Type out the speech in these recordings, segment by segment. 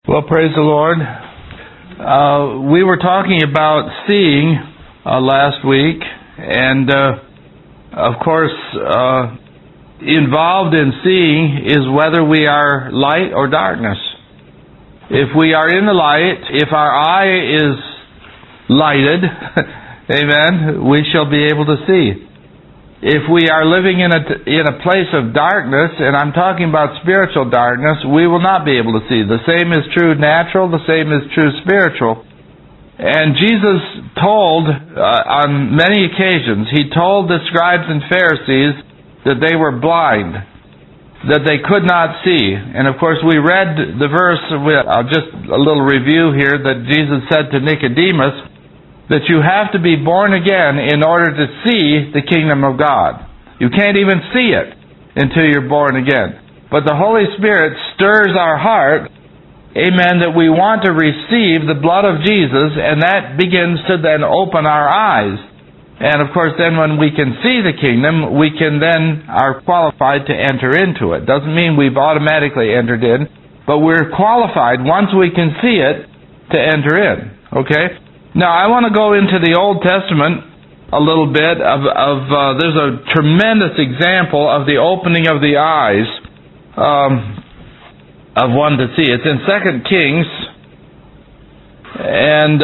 Well, praise the Lord. We were talking about seeing last week, and of course, involved in seeing is whether we are light or darkness. If we are in the light, if our eye is lighted, amen, we shall be able to see. If we are living in a place of darkness, and I'm talking about spiritual darkness, we will not be able to see. The same is true natural, the same is true spiritual. And Jesus told, on many occasions, He told the scribes and Pharisees that they were blind, that they could not see. And of course we read the verse, just a little review here, that Jesus said to Nicodemus, that you have to be born again in order to see the kingdom of God. You can't even see it until you're born again. But the Holy Spirit stirs our heart, amen, that we want to receive the blood of Jesus, and that begins to then open our eyes. And of course then when we can see the kingdom, we can then are qualified to enter into it. Doesn't mean we've automatically entered in, but we're qualified once we can see it to enter in. Okay? Now, I want to go into the Old Testament a little bit there's a tremendous example of the opening of the eyes of one to see. It's in 2 Kings, and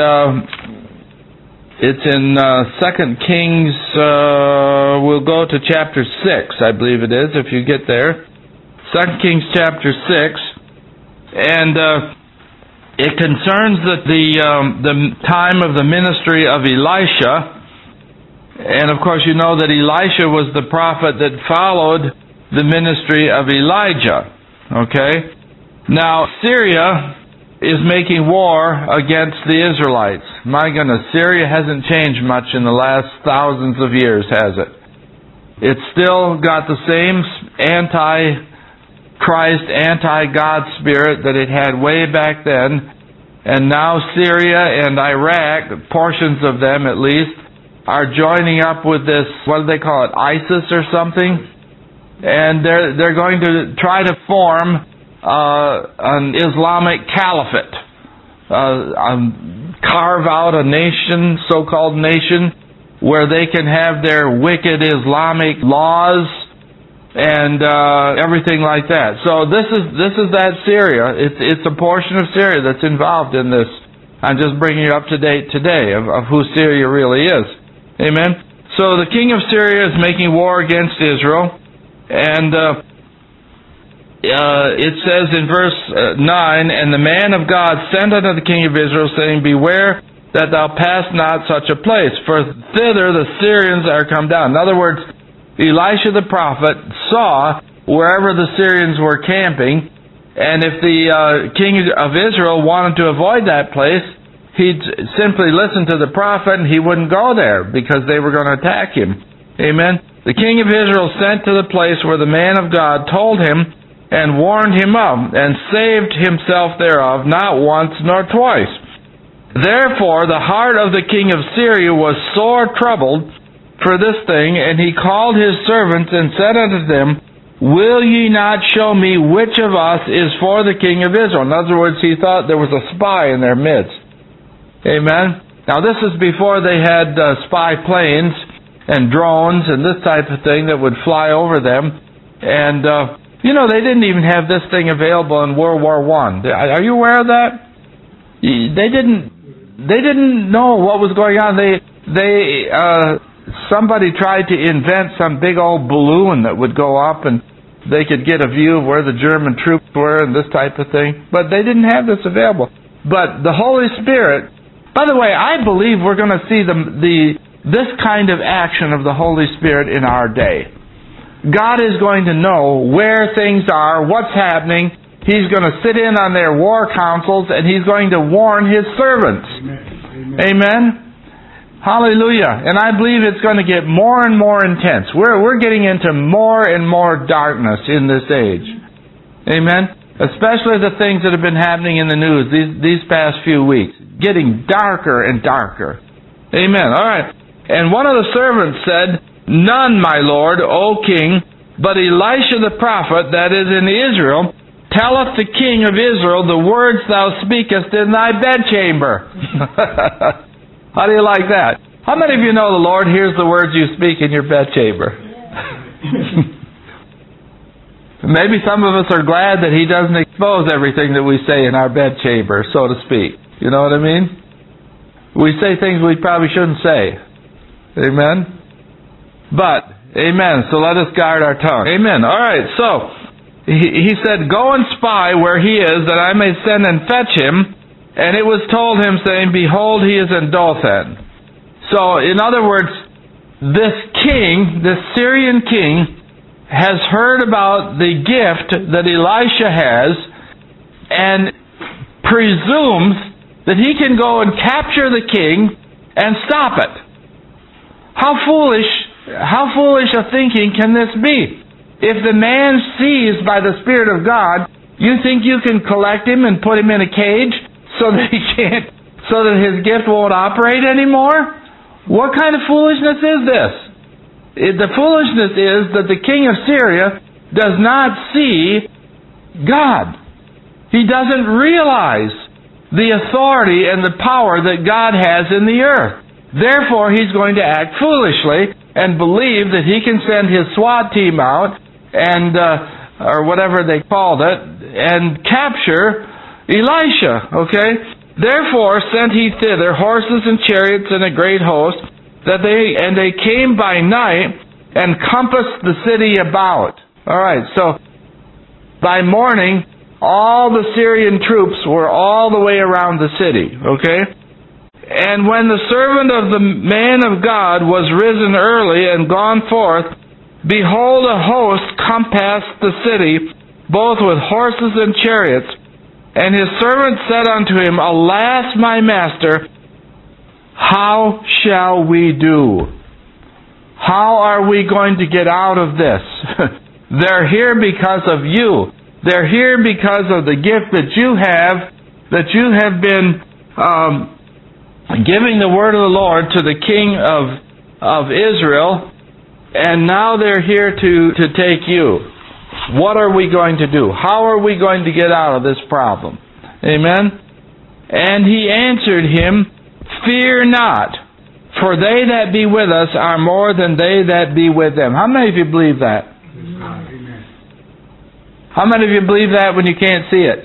it's in 2 Kings, we'll go to chapter 6, I believe it is, if you get there. 2 Kings chapter 6, and it concerns the time of the ministry of Elisha. And of course you know that Elisha was the prophet that followed the ministry of Elijah. Okay? Now, Syria is making war against the Israelites. My goodness, Syria hasn't changed much in the last thousands of years, has it? It's still got the same anti-Christ, anti-God spirit that it had way back then. And now Syria and Iraq, portions of them at least, are joining up with this, what do they call it, ISIS or something? And they're going to try to form an Islamic caliphate. Carve out a nation, so-called nation, where they can have their wicked Islamic laws and everything like that. So this is that Syria. It's a portion of Syria that's involved in this. I'm just bringing you up to date today of who Syria really is. Amen. So the king of Syria is making war against Israel, and it says in verse 9, and the man of God sent unto the king of Israel, saying, beware that thou pass not such a place, for thither the Syrians are come down. In other words, Elisha the prophet saw wherever the Syrians were camping, and if the king of Israel wanted to avoid that place, he'd simply listen to the prophet and he wouldn't go there because they were going to attack him. Amen. The king of Israel sent to the place where the man of God told him and warned him of, and saved himself thereof, not once nor twice. Therefore the heart of the king of Syria was sore troubled for this thing, and he called his servants and said unto them, will ye not show me which of us is for the king of Israel? In other words, he thought there was a spy in their midst. Amen. Now this is before they had spy planes and drones and this type of thing that would fly over them. And they didn't even have this thing available in World War I. Are you aware of that? They didn't know what was going on. Somebody tried to invent some big old balloon that would go up and they could get a view of where the German troops were and this type of thing. But they didn't have this available. But the Holy Spirit, by the way, I believe we're going to see this kind of action of the Holy Spirit in our day. God is going to know where things are, what's happening. He's going to sit in on their war councils and He's going to warn His servants. Amen. Amen. Hallelujah. And I believe it's going to get more and more intense. We're getting into more and more darkness in this age. Amen. Especially the things that have been happening in the news these past few weeks. Getting darker and darker. Amen. All right. And one of the servants said, none, my lord, O king, but Elisha the prophet that is in Israel. telleth the king of Israel the words thou speakest in thy bedchamber. How do you like that? How many of you know the Lord hears the words you speak in your bedchamber? Maybe some of us are glad that He doesn't expose everything that we say in our bedchamber, so to speak. You know what I mean? We say things we probably shouldn't say. Amen? But, amen, so let us guard our tongue. Amen. All right, so, he said, go and spy where he is, that I may send and fetch him. And it was told him, saying, behold, he is in Dothan. So, in other words, this king, this Syrian king, has heard about the gift that Elisha has, and presumes that he can go and capture the king and stop it. How foolish a thinking can this be? If the man sees by the Spirit of God, you think you can collect him and put him in a cage so that his gift won't operate anymore? What kind of foolishness is this? The foolishness is that the king of Syria does not see God. He doesn't realize the authority and the power that God has in the earth. Therefore, he's going to act foolishly and believe that he can send his SWAT team out and or whatever they called it and capture Elisha. Okay? Therefore sent he thither horses and chariots and a great host, and they came by night and compassed the city about. All right, so by morning, all the Syrian troops were all the way around the city. Okay? And when the servant of the man of God was risen early and gone forth, behold, a host compassed the city, both with horses and chariots. And his servant said unto him, alas, my master, how shall we do? How are we going to get out of this? They're here because of you. They're here because of the gift that you have been giving the word of the Lord to the king of Israel, and now they're here to take you. What are we going to do? How are we going to get out of this problem? Amen? And he answered him, fear not, for they that be with us are more than they that be with them. How many of you believe that? Amen. How many of you believe that when you can't see it?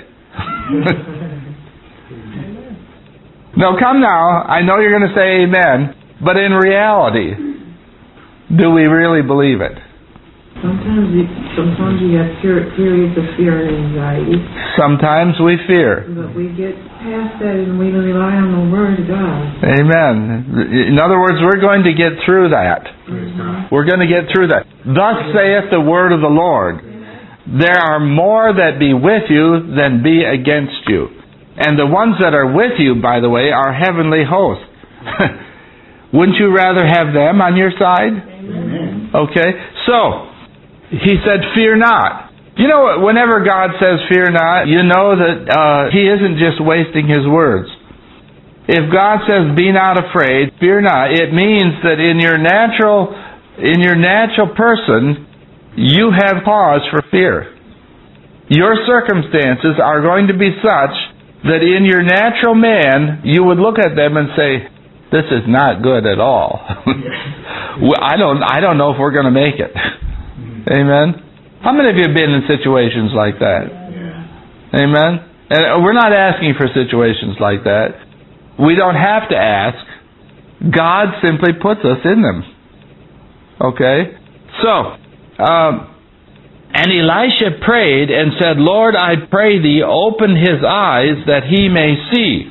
No, come now. I know you're going to say amen, but in reality, do we really believe it? Sometimes you have periods of fear and anxiety. Sometimes we fear. But we get past that and we rely on the Word of God. Amen. In other words, we're going to get through that. Mm-hmm. We're going to get through that. Thus saith the word of the Lord. There are more that be with you than be against you. And the ones that are with you, by the way, are heavenly hosts. Wouldn't you rather have them on your side? Amen. Okay, so he said, fear not. You know, whenever God says fear not, you know that He isn't just wasting His words. If God says be not afraid, fear not, it means that in your natural person, you have cause for fear. Your circumstances are going to be such that in your natural man, you would look at them and say, this is not good at all. I don't know if we're going to make it. Amen? How many of you have been in situations like that? Yeah. Amen? And we're not asking for situations like that. We don't have to ask. God simply puts us in them. Okay? So, and Elisha prayed and said, Lord, I pray thee, open his eyes that he may see.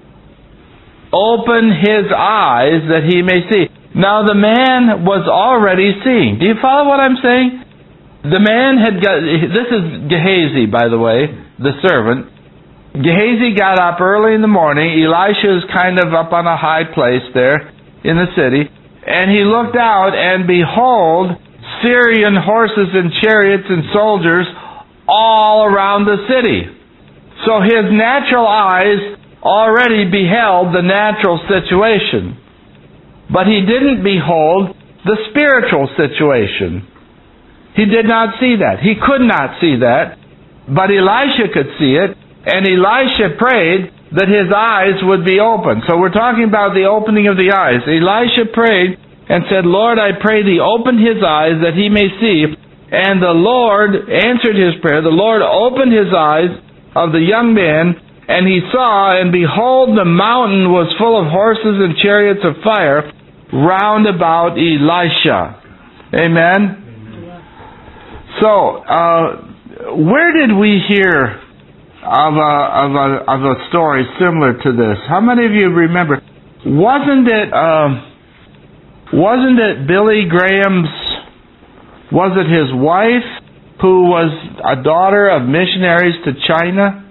Open his eyes that he may see. Now the man was already seeing. Do you follow what I'm saying? The man had got... This is Gehazi, by the way, the servant. Gehazi got up early in the morning. Elisha is kind of up on a high place there in the city. And he looked out, and behold, Syrian horses and chariots and soldiers all around the city. So his natural eyes already beheld the natural situation. But he didn't behold the spiritual situation. He did not see that. He could not see that but Elisha could see it, and Elisha prayed that his eyes would be open. So we're talking about the opening of the eyes. Elisha prayed and said, Lord, I pray thee, open his eyes that he may see. And the Lord answered his prayer. The Lord opened his eyes of the young man, and he saw, and behold, the mountain was full of horses and chariots of fire round about Elisha. Amen? So, where did we hear of a story similar to this? How many of you remember? Wasn't it Billy Graham's? Was it his wife who was a daughter of missionaries to China?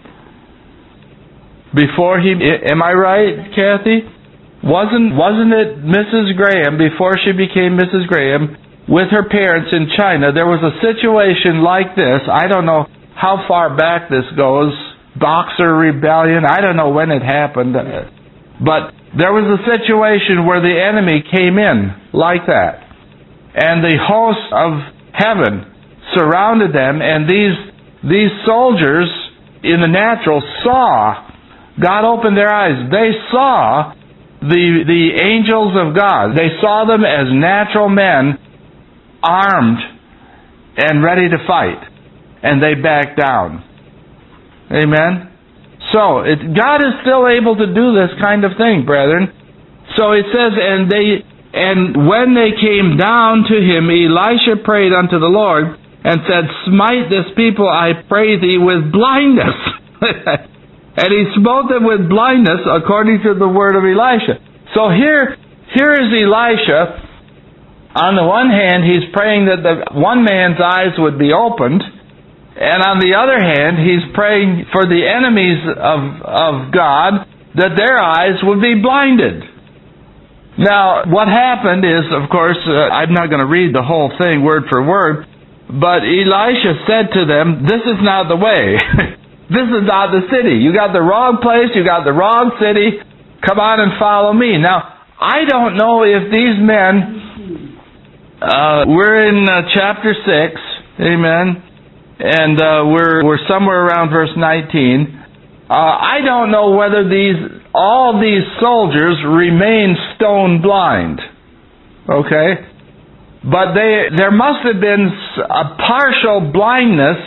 Before he, am I right, Kathy? Wasn't it Mrs. Graham, before she became Mrs. Graham, with her parents in China? There was a situation like this. I don't know how far back this goes. Boxer Rebellion. I don't know when it happened. But there was a situation where the enemy came in like that. And the host of heaven surrounded them, and these soldiers in the natural saw, God opened their eyes. They saw the angels of God. They saw them as natural men, armed and ready to fight. And they backed down. Amen? So, God is still able to do this kind of thing, brethren. So it says, and when they came down to him, Elisha prayed unto the Lord, and said, smite this people, I pray thee, with blindness. And he smote them with blindness, according to the word of Elisha. So here is Elisha. On the one hand, he's praying that the one man's eyes would be opened, and on the other hand, he's praying for the enemies of God, that their eyes would be blinded. Now, what happened is, of course, I'm not going to read the whole thing word for word, but Elisha said to them, this is not the way. This is not the city. You got the wrong place, you got the wrong city. Come on and follow me. Now, I don't know if these men, we're in chapter 6, amen, and we're somewhere around verse 19. I don't know whether all these soldiers remain stone blind. Okay? But there must have been a partial blindness,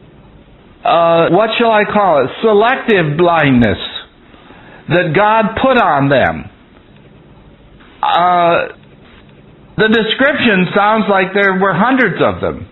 what shall I call it? Selective blindness that God put on them. The description sounds like there were hundreds of them.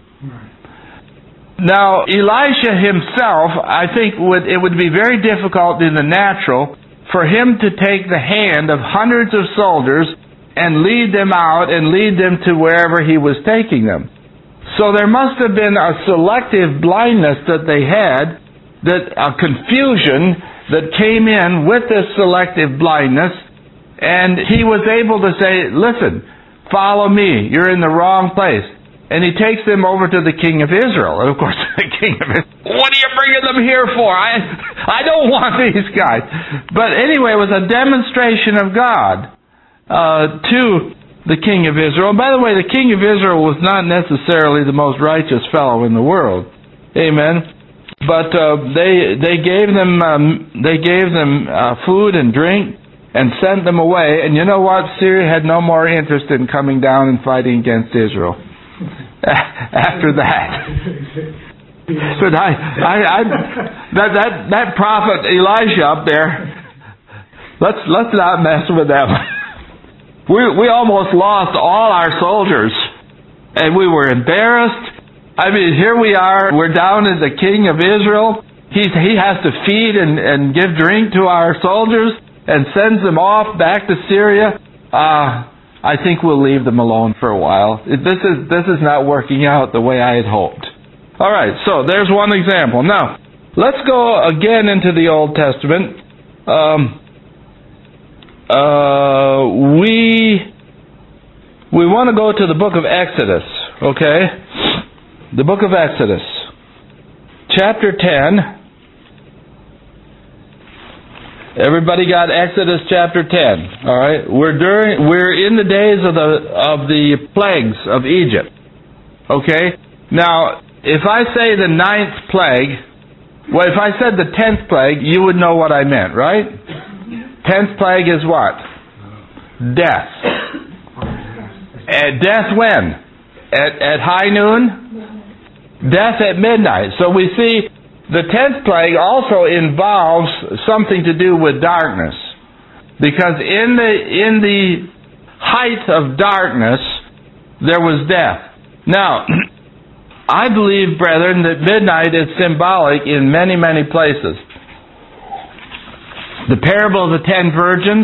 Now, Elisha himself, I think it would be very difficult in the natural for him to take the hand of hundreds of soldiers and lead them out and lead them to wherever he was taking them. So there must have been a selective blindness that they had, a confusion that came in with this selective blindness, and he was able to say, listen, follow me, you're in the wrong place. And he takes them over to the king of Israel. And of course, the king of Israel, what are you bringing them here for? I don't want these guys. But anyway, it was a demonstration of God to the king of Israel. And by the way, the king of Israel was not necessarily the most righteous fellow in the world. Amen. But they gave them food and drink and sent them away. And you know what? Syria had no more interest in coming down and fighting against Israel. After that, but that prophet Elijah up there, let's not mess with them. We almost lost all our soldiers, and we were embarrassed. I mean, here we are. We're down as the king of Israel. He has to feed and give drink to our soldiers, and sends them off back to Syria. I think we'll leave them alone for a while. This is not working out the way I had hoped. All right, so there's one example. Now, let's go again into the Old Testament. We want to go to the book of Exodus, okay? The book of Exodus, chapter 10. Everybody got Exodus chapter 10. All right, we're in the days of the plagues of Egypt. Okay, now if I say the 9th plague, well, if I said the 10th plague, you would know what I meant, right? 10th plague is what? Death. Death when? At high noon? Death at midnight. So we see the 10th plague also involves something to do with darkness. Because in the height of darkness, there was death. Now, I believe, brethren, that midnight is symbolic in many, many places. The parable of the 10 virgins,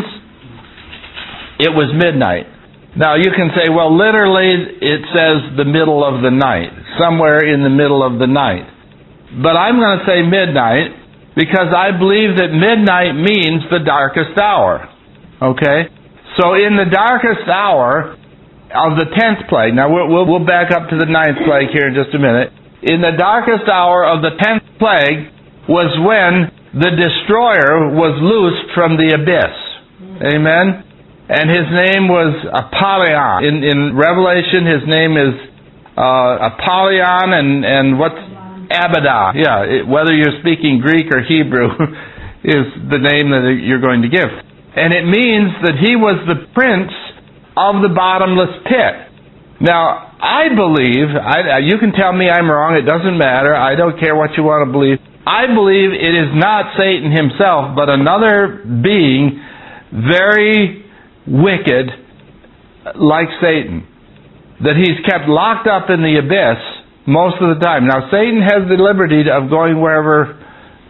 it was midnight. Now, you can say, well, literally, it says the middle of the night, somewhere in the middle of the night. But I'm going to say midnight, because I believe that midnight means the darkest hour. Okay? So in the darkest hour of the 10th plague, now we'll back up to the 9th plague here in just a minute. In the darkest hour of the 10th plague was when the destroyer was loosed from the abyss. Amen? And his name was Apollyon. In Revelation, his name is Apollyon and what's Abaddon. Yeah, whether you're speaking Greek or Hebrew is the name that you're going to give. And it means that he was the prince of the bottomless pit. Now, I believe, you can tell me I'm wrong, it doesn't matter, I don't care what you want to believe. I believe it is not Satan himself, but another being very wicked like Satan. That he's kept locked up in the abyss most of the time. Now, Satan has the liberty of going wherever,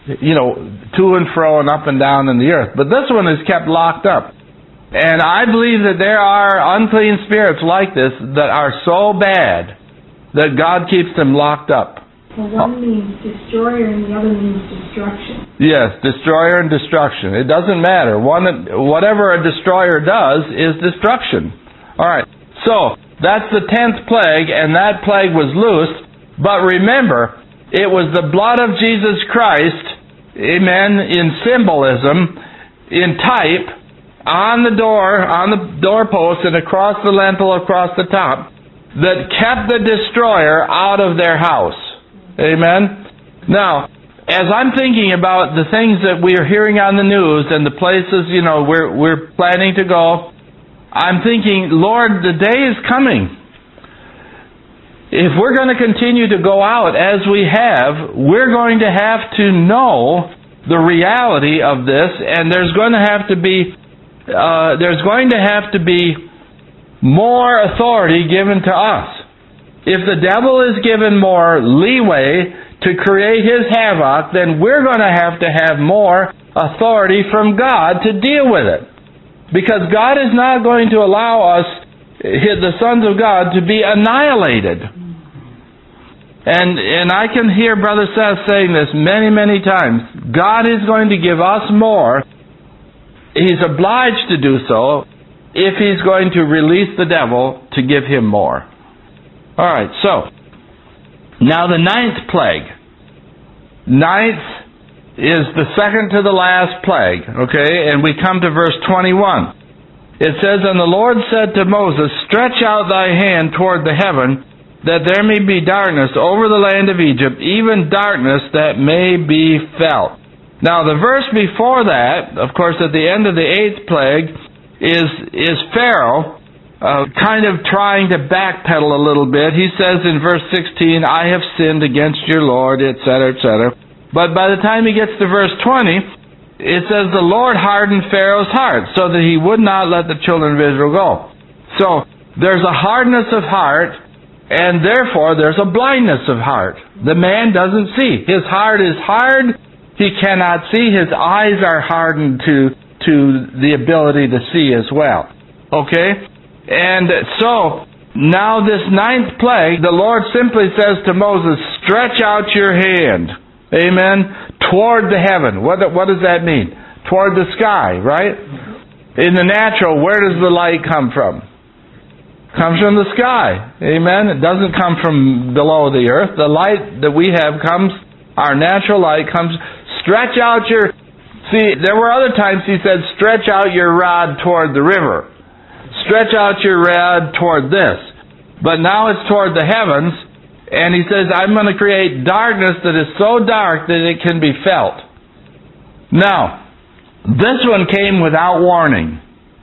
to and fro and up and down in the earth. But this one is kept locked up. And I believe that there are unclean spirits like this that are so bad that God keeps them locked up. Well, one means destroyer and the other means destruction. Yes, destroyer and destruction. It doesn't matter. Whatever a destroyer does is destruction. All right. So, that's the 10th plague, and that plague was loosed. But remember, it was the blood of Jesus Christ, amen, in symbolism, in type, on the doorpost and across the lintel, across the top, that kept the destroyer out of their house. Amen? Now, as I'm thinking about the things that we are hearing on the news and the places, we're planning to go, I'm thinking, Lord, the day is coming. If we're going to continue to go out as we have, we're going to have to know the reality of this, and there's going to have to be more authority given to us. If the devil is given more leeway to create his havoc, then we're going to have more authority from God to deal with it. Because God is not going to allow us, the sons of God, to be annihilated. And I can hear Brother Seth saying this many, many times. God is going to give us more. He's obliged to do so if he's going to release the devil to give him more. All right, so now the 9th plague. 9th is the second to the last plague, okay? And we come to verse 21. It says, And the Lord said to Moses, Stretch out thy hand toward the heaven, that there may be darkness over the land of Egypt, even darkness that may be felt. Now the verse before that, of course at the end of the 8th plague, is Pharaoh kind of trying to backpedal a little bit. He says in verse 16, I have sinned against your Lord, etc., etc. But by the time he gets to verse 20, it says the Lord hardened Pharaoh's heart so that he would not let the children of Israel go. So there's a hardness of heart, and therefore there's a blindness of heart. The man doesn't see. His heart is hard. He cannot see. His eyes are hardened to the ability to see as well. Okay? And so, now this 9th plague, the Lord simply says to Moses, Stretch out your hand. Amen? Toward the heaven. What does that mean? Toward the sky, right? In the natural, where does the light come from? Comes from the sky. Amen? It doesn't come from below the earth. The light that we have comes, our natural light comes, stretch out your... See, there were other times he said, stretch out your rod toward the river. Stretch out your rod toward this. But now it's toward the heavens, And He says, I'm going to create darkness that is so dark that it can be felt. Now, this one came without warning.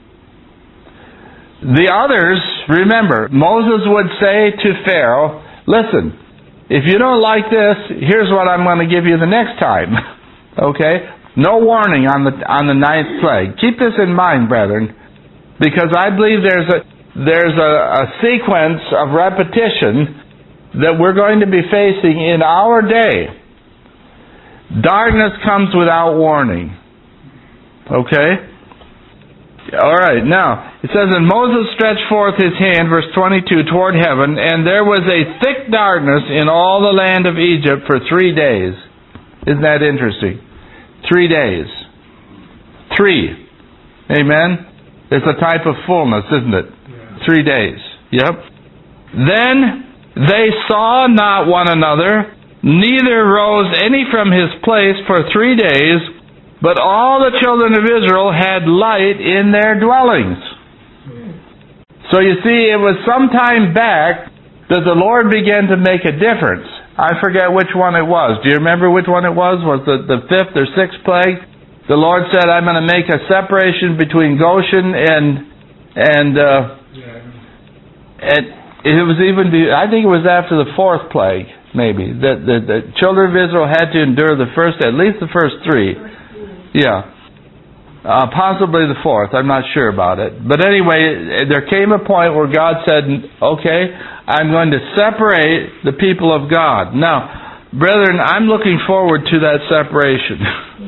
The others, remember, Moses would say to Pharaoh, listen, if you don't like this, here's what I'm going to give you the next time. Okay? No warning on the ninth plague. Keep this in mind, brethren, because I believe there's a sequence of repetition that we're going to be facing in our day. Darkness comes without warning. Okay? Alright, now, it says, and Moses stretched forth his hand, verse 22, toward heaven, and there was a thick darkness in all the land of Egypt for 3 days. Isn't that interesting? 3 days. 3. Amen? It's a type of fullness, isn't it? 3 days. Yep. Then they saw not one another, neither rose any from his place for 3 days, but all the children of Israel had light in their dwellings. So you see, it was some time back that the Lord began to make a difference. I forget which one it was. Do you remember which one it was? Was it the 5th or 6th plague? The Lord said, I'm going to make a separation between Goshen and it was even, I think it was after the 4th plague, maybe. The children of Israel had to endure at least the first 3. Yeah. Possibly the 4th. I'm not sure about it. But anyway, there came a point where God said, okay, I'm going to separate the people of God. Now, brethren, I'm looking forward to that separation.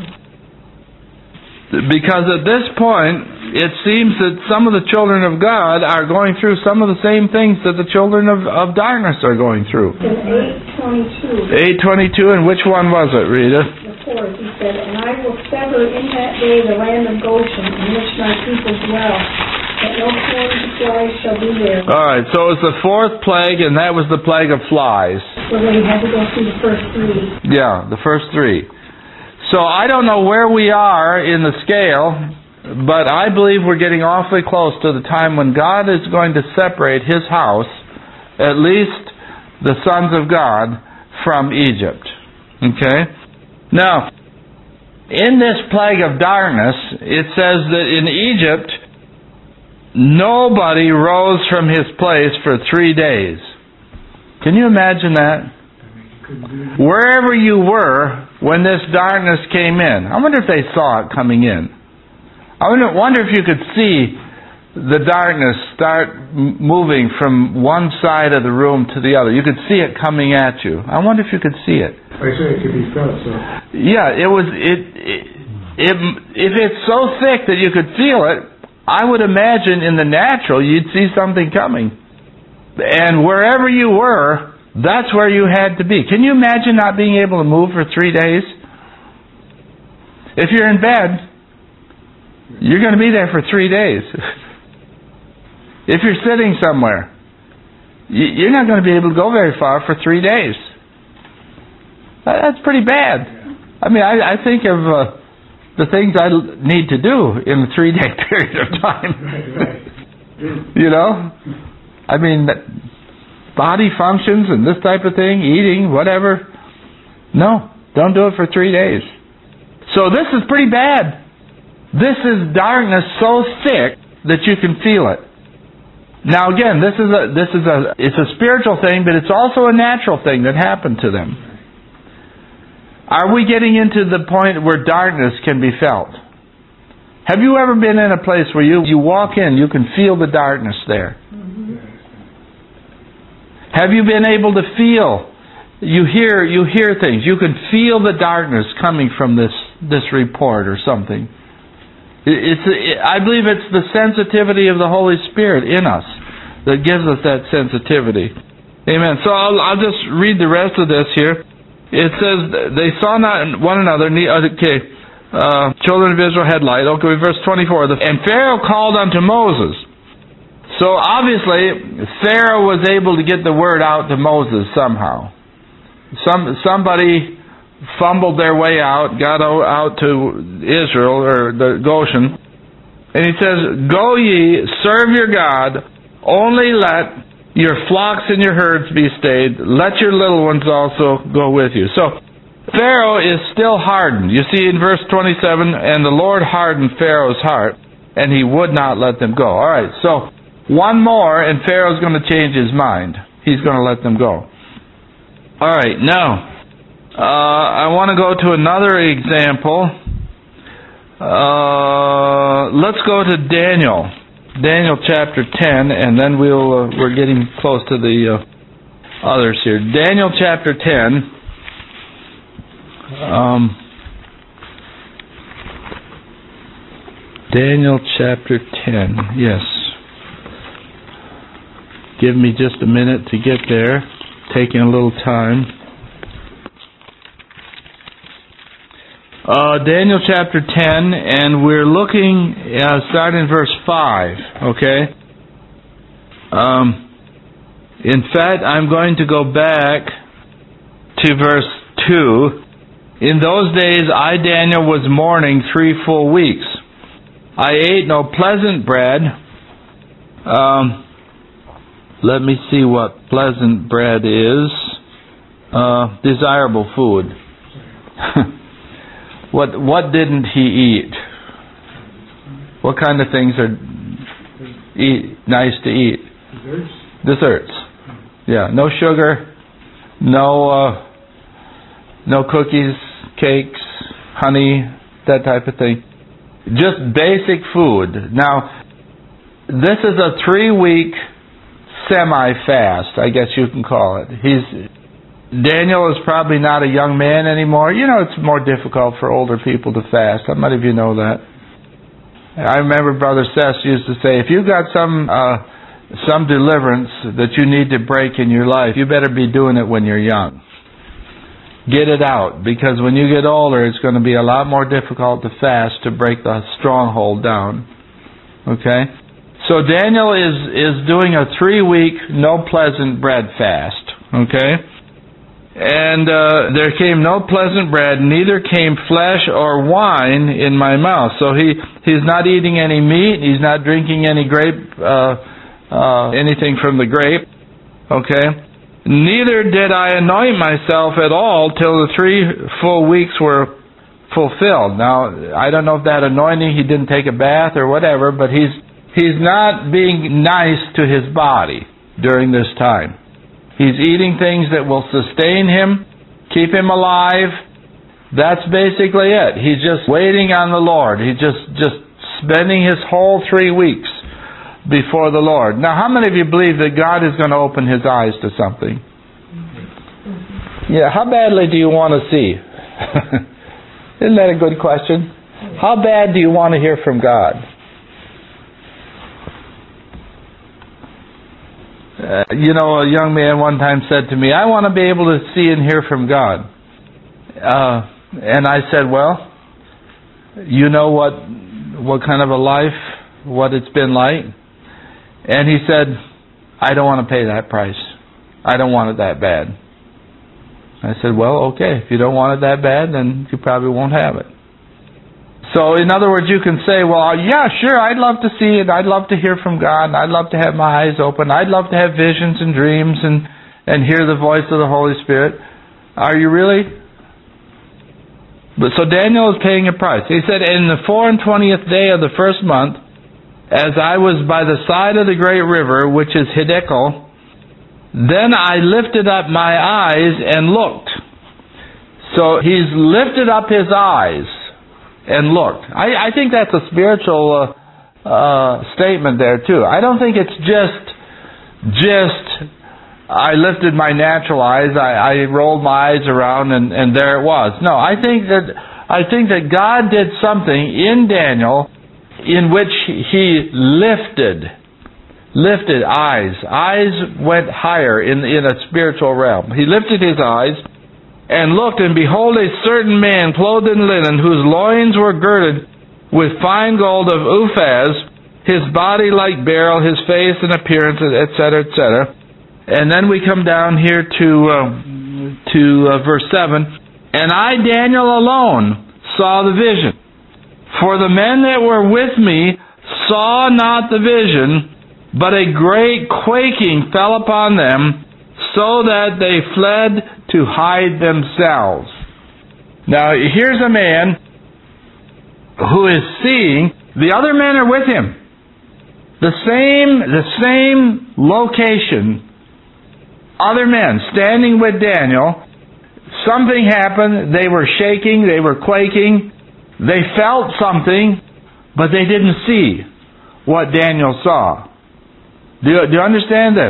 Because at this point, it seems that some of the children of God are going through some of the same things that the children of darkness are going through. In 8:22. 8:22, and which one was it, Rita? The 4th, he said, and I will sever in that day the land of Goshen, in which my people dwell, that no swarm of flies shall be there. Alright, so it was the 4th plague, and that was the plague of flies. So they had to go through the first 3. Yeah, the first 3. So I don't know where we are in the scale, but I believe we're getting awfully close to the time when God is going to separate His house, at least the sons of God, from Egypt. Okay? Now, in this plague of darkness, it says that in Egypt, nobody rose from his place for 3 days. Can you imagine that? Wherever you were when this darkness came in. I wonder if they saw it coming in. I wonder if you could see the darkness start moving from one side of the room to the other. You could see it coming at you. I wonder if you could see it. I say it could be felt, so. Yeah, if it's so thick that you could feel it, I would imagine in the natural you'd see something coming. And wherever you were, that's where you had to be. Can you imagine not being able to move for 3 days? If you're in bed, you're going to be there for 3 days. If you're sitting somewhere, you're not going to be able to go very far for 3 days. That's pretty bad. I mean, I think of the things I need to do in a 3-day period of time. You know? I mean, body functions and this type of thing, eating, whatever. No, don't do it for 3 days. So this is pretty bad. This is darkness so thick that you can feel it. Now again, it's a spiritual thing, but it's also a natural thing that happened to them. Are we getting into the point where darkness can be felt? Have you ever been in a place where you walk in, you can feel the darkness there? Mm-hmm. Have you been able to feel? You hear things. You can feel the darkness coming from this report or something. I believe it's the sensitivity of the Holy Spirit in us that gives us that sensitivity. Amen. So I'll just read the rest of this here. It says, they saw not one another. Children of Israel had light. Okay, verse 24. And Pharaoh called unto Moses. So obviously, Pharaoh was able to get the word out to Moses somehow. Somebody fumbled their way out, got out to Israel, or the Goshen. And he says, Go ye, serve your God, only let your flocks and your herds be stayed. Let your little ones also go with you. So, Pharaoh is still hardened. You see in verse 27, and the Lord hardened Pharaoh's heart, and he would not let them go. All right, so one more, and Pharaoh's going to change his mind. He's going to let them go. All right, now, I want to go to another example. Let's go to Daniel. Daniel chapter 10, and then we're getting close to the others here. Daniel chapter 10. Daniel chapter 10, yes. Give me just a minute to get there. Taking a little time. Daniel chapter 10, and we're looking, starting in verse 5, okay? In fact, I'm going to go back to verse 2. In those days, I, Daniel, was mourning 3 full weeks. I ate no pleasant bread. Let me see what pleasant bread is. Desirable food. What didn't he eat? What kind of things are nice to eat? Desserts. Yeah, no sugar, no cookies, cakes, honey, that type of thing. Just basic food. Now, this is a 3-week semi-fast, I guess you can call it. Daniel is probably not a young man anymore. You know, it's more difficult for older people to fast. How many of you know that? I remember Brother Seth used to say, if you've got some deliverance that you need to break in your life, you better be doing it when you're young. Get it out, because when you get older, it's going to be a lot more difficult to fast to break the stronghold down. Okay? So Daniel is doing a 3-week no pleasant bread fast. Okay? And there came no pleasant bread, neither came flesh or wine in my mouth. So he's not eating any meat, he's not drinking any anything from the grape. Okay? Neither did I anoint myself at all till the 3 full weeks were fulfilled. Now, I don't know if that anointing, he didn't take a bath or whatever, but he's not being nice to his body during this time. He's eating things that will sustain him, keep him alive. That's basically it. He's just waiting on the Lord. He's just spending his whole 3 weeks before the Lord. Now, how many of you believe that God is going to open his eyes to something? Yeah, how badly do you want to see? Isn't that a good question? How bad do you want to hear from God? A young man one time said to me, I want to be able to see and hear from God. And I said, well, you know what kind of a life, what it's been like? And he said, I don't want to pay that price. I don't want it that bad. I said, well, okay, if you don't want it that bad, then you probably won't have it. So, in other words, you can say, well, yeah, sure, I'd love to see it, I'd love to hear from God, I'd love to have my eyes open, I'd love to have visions and dreams and hear the voice of the Holy Spirit. Are you really? But so Daniel is paying a price. He said, in the 24th day of the first month, as I was by the side of the great river, which is Hiddekel, then I lifted up my eyes and looked. So he's lifted up his eyes and looked. I think that's a spiritual statement there too. I don't think it's just I lifted my natural eyes, I rolled my eyes around and there it was. No, I think that God did something in Daniel in which he lifted eyes. Eyes went higher in a spiritual realm. He lifted his eyes and looked, and behold, a certain man clothed in linen, whose loins were girded with fine gold of Uphaz, his body like beryl, his face and appearance, etc., etc. And then we come down here to verse 7. And I, Daniel, alone saw the vision. For the men that were with me saw not the vision, But a great quaking fell upon them, so that they fled to hide themselves. Now, here's a man who is seeing. The other men are with him. The same location. Other men standing with Daniel. Something happened. They were shaking. They were quaking. They felt something, but they didn't see what Daniel saw. Do you understand this?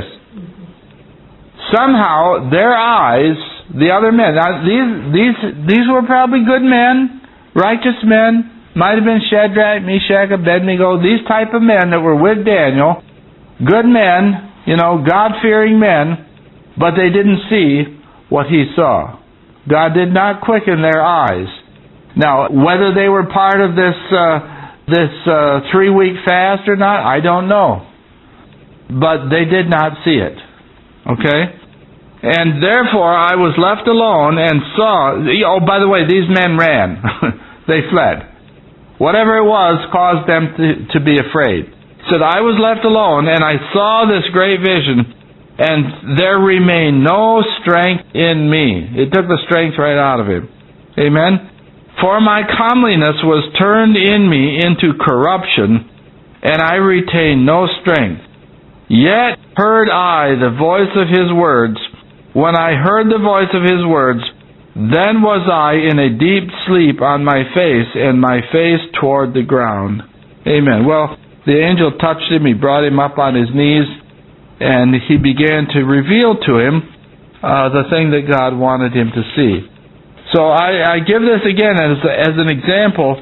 Somehow their eyes, the other men. Now these were probably good men, righteous men. Might have been Shadrach, Meshach, Abednego. These type of men that were with Daniel, good men, God-fearing men, but they didn't see what he saw. God did not quicken their eyes. Now, whether they were part of this 3-week fast or not, I don't know. But they did not see it. Okay? And therefore I was left alone and saw... Oh, by the way, these men ran. They fled. Whatever it was caused them to be afraid. It said, I was left alone and I saw this great vision, and there remained no strength in me. It took the strength right out of him. Amen? For my comeliness was turned in me into corruption, and I retained no strength. Yet heard I the voice of his words. When I heard the voice of his words, then was I in a deep sleep on my face, and my face toward the ground. Amen. Well, the angel touched him. He brought him up on his knees, and he began to reveal to him the thing that God wanted him to see. So I give this again as an example.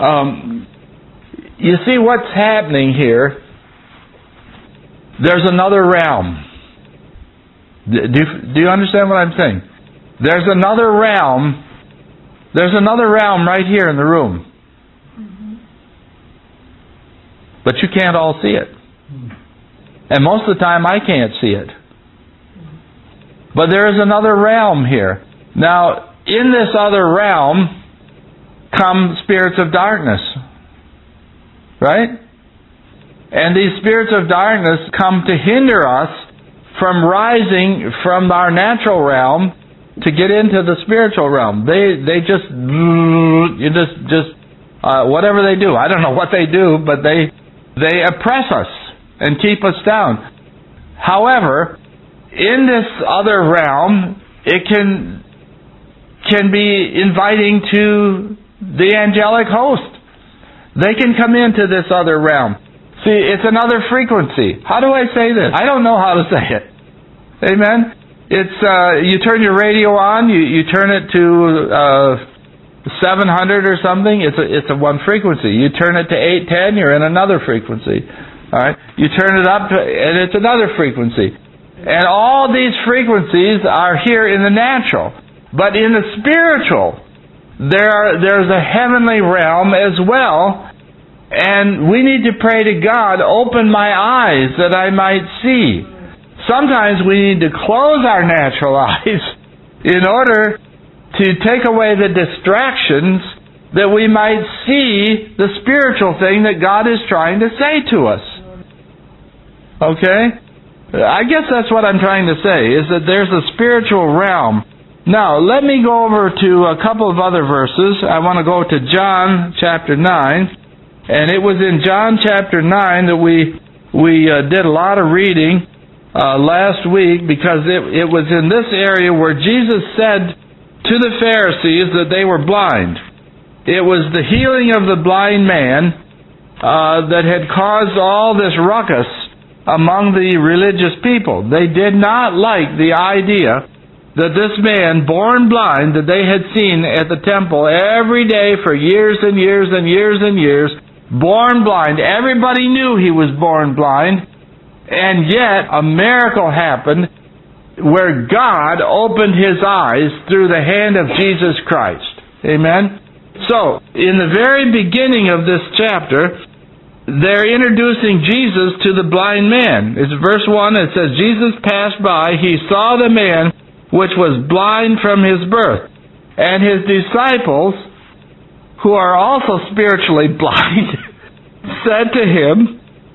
You see what's happening here. There's another realm. Do you understand what I'm saying? There's another realm. There's another realm right here in the room. But you can't all see it. And most of the time I can't see it. But there is another realm here. Now, in this other realm come spirits of darkness. Right? And these spirits of darkness come to hinder us from rising from our natural realm to get into the spiritual realm. They just whatever they do. I don't know what they do, but they oppress us and keep us down. However, in this other realm, it can be inviting to the angelic host. They can come into this other realm. See, it's another frequency. How do I say this? I don't know how to say it. Amen? It's you turn your radio on, you turn it to 700 or something, it's a one frequency. You turn it to 810, you're in another frequency. All right? You turn it up and it's another frequency. And all these frequencies are here in the natural. But in the spiritual, there's a heavenly realm as well. And we need to pray to God, open my eyes that I might see. Sometimes we need to close our natural eyes in order to take away the distractions that we might see the spiritual thing that God is trying to say to us. Okay? I guess that's what I'm trying to say, is that there's a spiritual realm. Now, let me go over to a couple of other verses. I want to go to John chapter 9. And it was in John chapter 9 that we did a lot of reading last week, because it was in this area where Jesus said to the Pharisees that they were blind. It was the healing of the blind man that had caused all this ruckus among the religious people. They did not like the idea that this man, born blind, that they had seen at the temple every day for years and years and years and years, born blind. Everybody knew he was born blind. And yet a miracle happened where God opened his eyes through the hand of Jesus Christ. Amen? So, in the very beginning of this chapter, they're introducing Jesus to the blind man. It's verse 1. It says, Jesus passed by. He saw the man which was blind from his birth. And his disciples, who are also spiritually blind, said to him,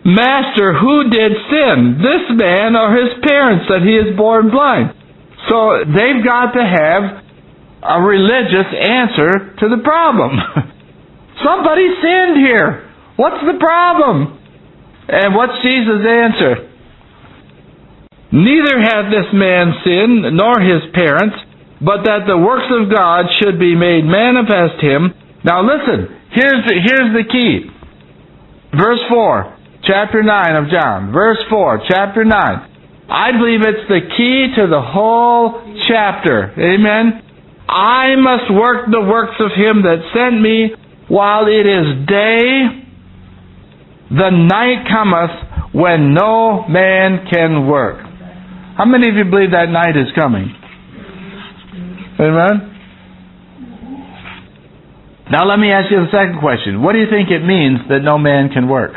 Master, who did sin, this man or his parents, that he is born blind? So they've got to have a religious answer to the problem. Somebody sinned here. What's the problem? And what's Jesus' answer? Neither hath this man sinned, nor his parents, but that the works of God should be made manifest him. Now listen, here's the key. Verse 4, chapter 9 of John. Verse 4, chapter 9. I believe it's the key to the whole chapter. Amen? I must work the works of him that sent me while it is day. The night cometh when no man can work. How many of you believe that night is coming? Amen? Now let me ask you the second question. What do you think it means that no man can work?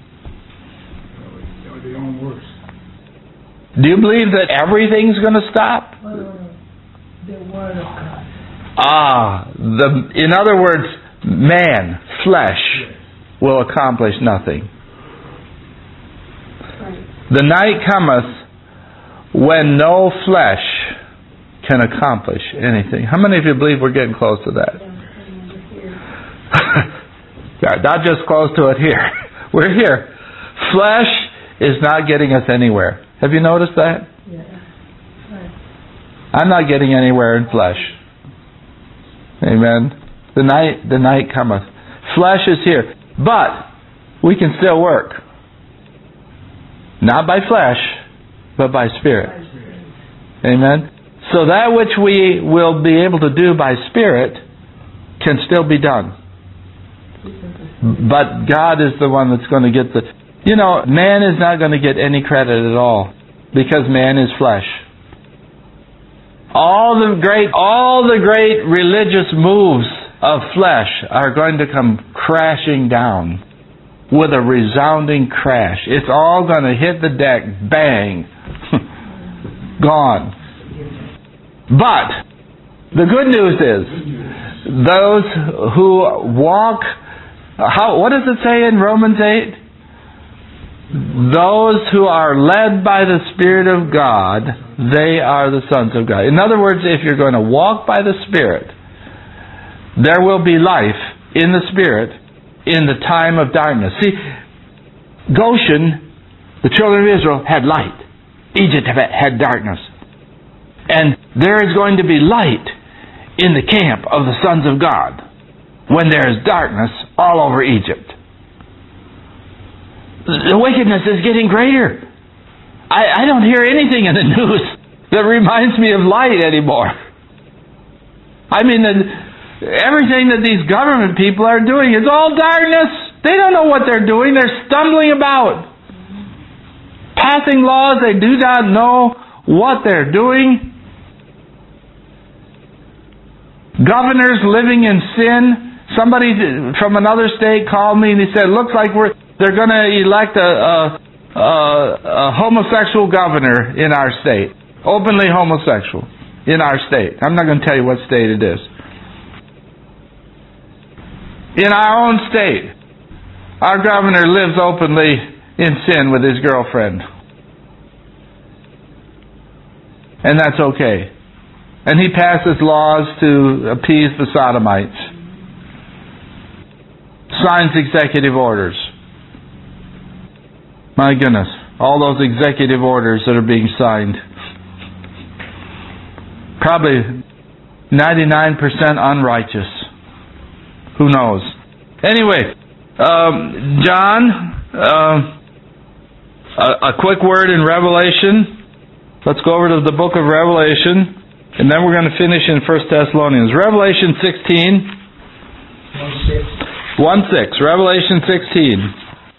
Their own works. Do you believe that everything's going to stop? The Word of God. In other words, man, flesh, will accomplish nothing. The night cometh when no flesh can accomplish anything. How many of you believe we're getting close to that? Not just close to it here. We're here. Flesh is not getting us anywhere. Have you noticed that? I'm not getting anywhere in flesh. Amen. The night cometh. Flesh is here. But we can still work. Not by flesh, but by Spirit. Amen. So that which we will be able to do by Spirit can still be done. But God is the one that's going to get the... You know, man is not going to get any credit at all, because man is flesh. All the great religious moves of flesh are going to come crashing down with a resounding crash. It's all going to hit the deck, bang, gone. But the good news is, those who walk, what does it say in Romans 8? Those who are led by the Spirit of God, they are the sons of God. In other words, if you're going to walk by the Spirit, there will be life in the Spirit in the time of darkness. See, Goshen, the children of Israel, had light. Egypt had darkness. And there is going to be light in the camp of the sons of God when there is darkness all over Egypt. The wickedness is getting greater. I don't hear anything in the news that reminds me of light anymore. I mean, everything that these government people are doing is all darkness. They don't know what they're doing. They're stumbling about. Passing laws, they do not know what they're doing. Governors living in sin. Somebody from another state called me and he said, looks like they're going to elect a homosexual governor in our state. Openly homosexual in our state. I'm not going to tell you what state it is. In our own state, our governor lives openly in sin with his girlfriend. And that's okay. And he passes laws to appease the sodomites. Signs executive orders. My goodness, all those executive orders that are being signed. Probably 99% unrighteous. Who knows? Anyway, John, a quick word in Revelation. Let's go over to the book of Revelation, and then we're going to finish in 1 Thessalonians. Revelation 16. 1:6. Revelation 16.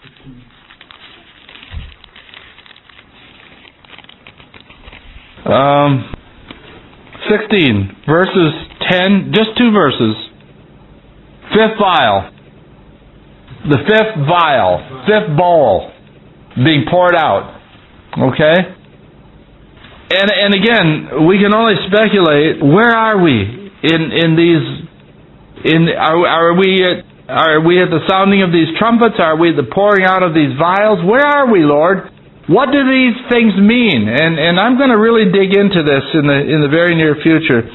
Um, 16, verses 10, just 2 verses. Fifth vial. The fifth vial, fifth bowl being poured out. Okay? And again, we can only speculate, where are we in these, are we Are we at the sounding of these trumpets? Are we at the pouring out of these vials? Where are we, Lord? What do these things mean? And I'm going to really dig into this in the very near future.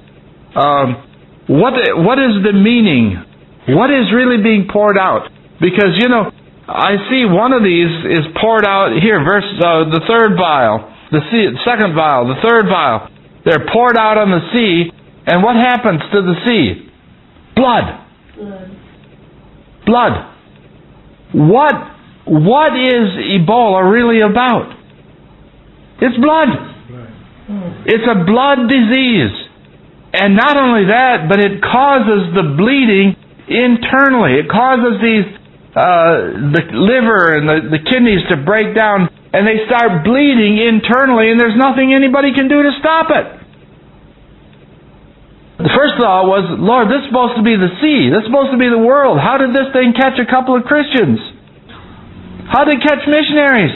What is the meaning? What is really being poured out? Because, I see one of these is poured out here, the third vial, the second vial, the third vial. They're poured out on the sea, and what happens to the sea? Blood. What is Ebola really about? It's blood. It's a blood disease. And not only that, but it causes the bleeding internally. It causes the liver and the kidneys to break down, and they start bleeding internally, and there's nothing anybody can do to stop it. The first thought was, Lord, this is supposed to be the sea. This is supposed to be the world. How did this thing catch a couple of Christians? How did it catch missionaries?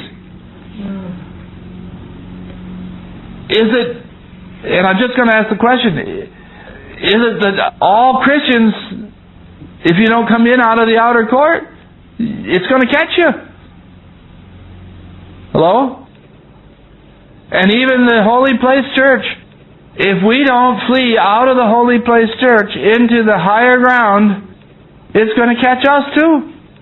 Is it, and I'm just going to ask the question, is it that all Christians, if you don't come in out of the outer court, it's going to catch you? Hello? And even the Holy Place Church, if we don't flee out of the Holy Place Church into the higher ground, it's going to catch us too.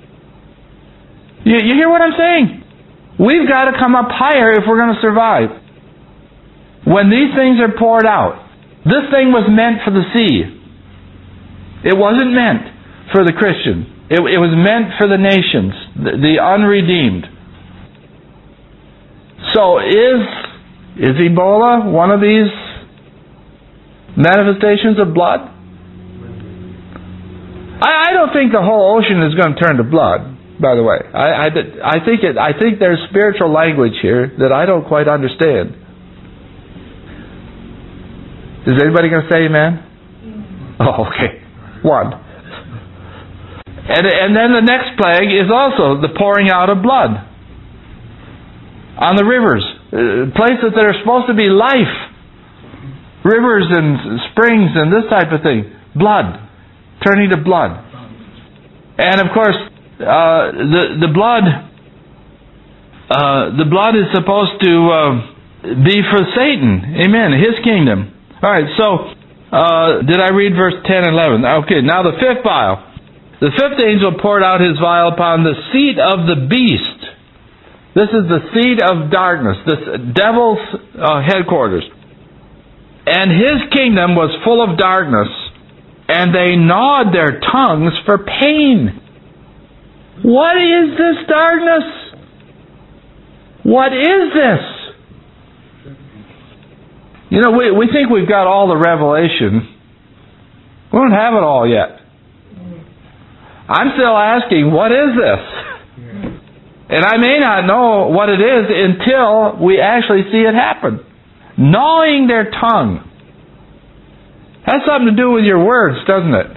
You hear what I'm saying? We've got to come up higher if we're going to survive. When these things are poured out, this thing was meant for the sea. It wasn't meant for the Christian. It was meant for the nations, the unredeemed. So is Ebola one of these manifestations of blood? I don't think the whole ocean is going to turn to blood, by the way. I think there's spiritual language here that I don't quite understand. Is anybody going to say amen? Oh, okay. One. And then the next plague is also the pouring out of blood on the rivers, places that are supposed to be life. Rivers and springs and this type of thing. Blood. Turning to blood. And of course, the blood is supposed to be for Satan. Amen. His kingdom. Alright, so did I read verse 10 and 11? Okay, now the fifth vial. The fifth angel poured out his vial upon the seat of the beast. This is the seat of darkness, this devil's headquarters. And his kingdom was full of darkness, and they gnawed their tongues for pain. What is this darkness? What is this? We think we've got all the revelation. We don't have it all yet. I'm still asking, what is this? And I may not know what it is until we actually see it happen. Gnawing their tongue. Has something to do with your words, doesn't it?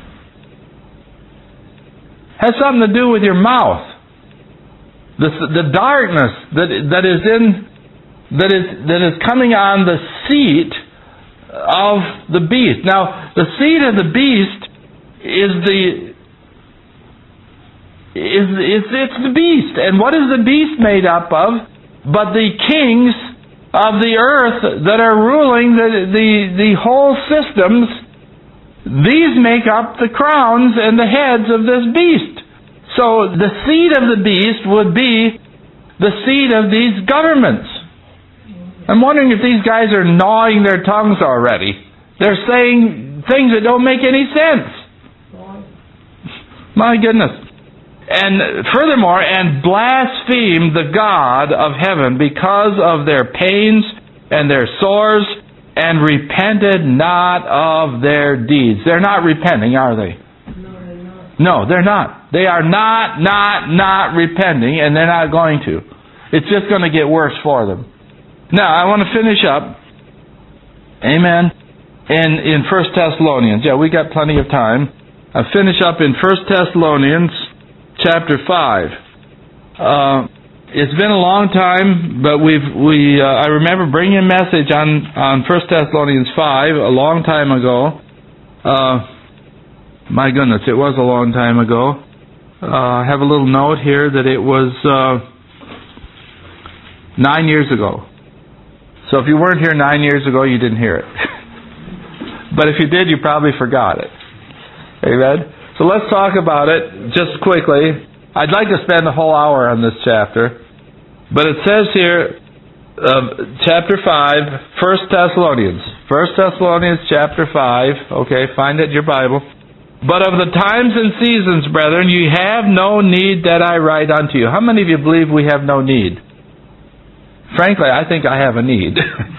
Has something to do with your mouth. The darkness that is coming on the seat of the beast. Now, the seat of the beast it's the beast. And what is the beast made up of? But the kings of the earth that are ruling the whole systems, these make up the crowns and the heads of this beast. So the seed of the beast would be the seed of these governments. I'm wondering if these guys are gnawing their tongues already. They're saying things that don't make any sense. My goodness. And furthermore, and blaspheme the God of heaven because of their pains and their sores, and repented not of their deeds. They're not repenting, are they? No, they're not. They are not repenting, and they're not going to. It's just going to get worse for them. Now, I want to finish up. Amen. In 1 Thessalonians. Yeah, we got plenty of time. I'll finish up in 1 Thessalonians chapter 5. It's been a long time, but I remember bringing a message on 1 Thessalonians 5 a long time ago. My goodness, it was a long time ago. have a little note here that it was 9 years ago. So if you weren't here 9 years ago, you didn't hear it. But if you did, you probably forgot it. Amen? So let's talk about it just quickly. I'd like to spend a whole hour on this chapter. But it says here, chapter 5, 1 Thessalonians. 1 Thessalonians chapter 5. Okay, find it in your Bible. But of the times and seasons, brethren, you have no need that I write unto you. How many of you believe we have no need? Frankly, I think I have a need.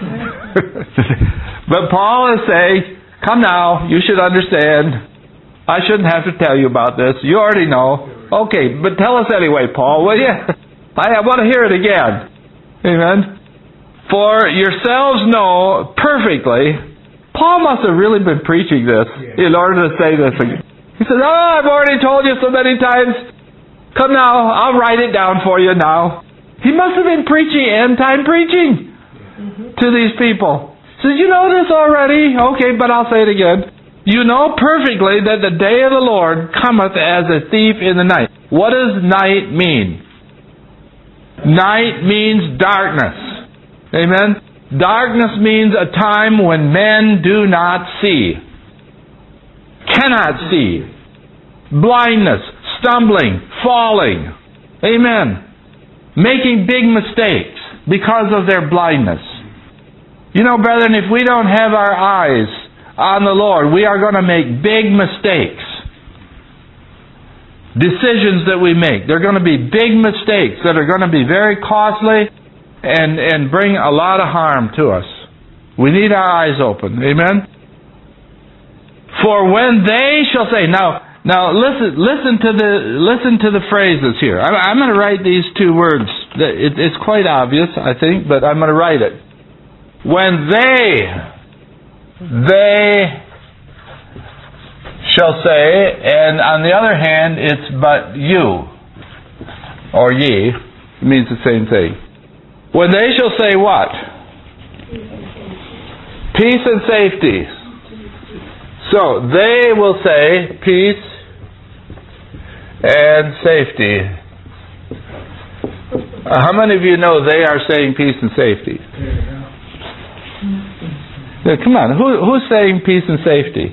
But Paul is saying, come now, you should understand. I shouldn't have to tell you about this. You already know. Okay, but tell us anyway, Paul, will you? I want to hear it again. Amen. For yourselves know perfectly. Paul must have really been preaching this in order to say this again. He says, I've already told you so many times. Come now, I'll write it down for you now. He must have been preaching, end-time preaching to these people. He says, you know this already? Okay, but I'll say it again. You know perfectly that the day of the Lord cometh as a thief in the night. What does night mean? Night means darkness. Amen? Darkness means a time when men do not see. Cannot see. Blindness, stumbling, falling. Amen. Making big mistakes because of their blindness. You know, brethren, if we don't have our eyes on the Lord, we are going to make big mistakes. Decisions that we make. They're going to be big mistakes that are going to be very costly and bring a lot of harm to us. We need our eyes open. Amen? For when they shall say, now listen to the phrases here. I'm going to write these two words. It's quite obvious, I think, but I'm going to write it. When they shall say, and on the other hand, it's but you, or ye, it means the same thing. When they shall say what? Peace and safety. So, they will say peace and safety. How many of you know they are saying peace and safety? Yeah, come on, who's saying peace and safety?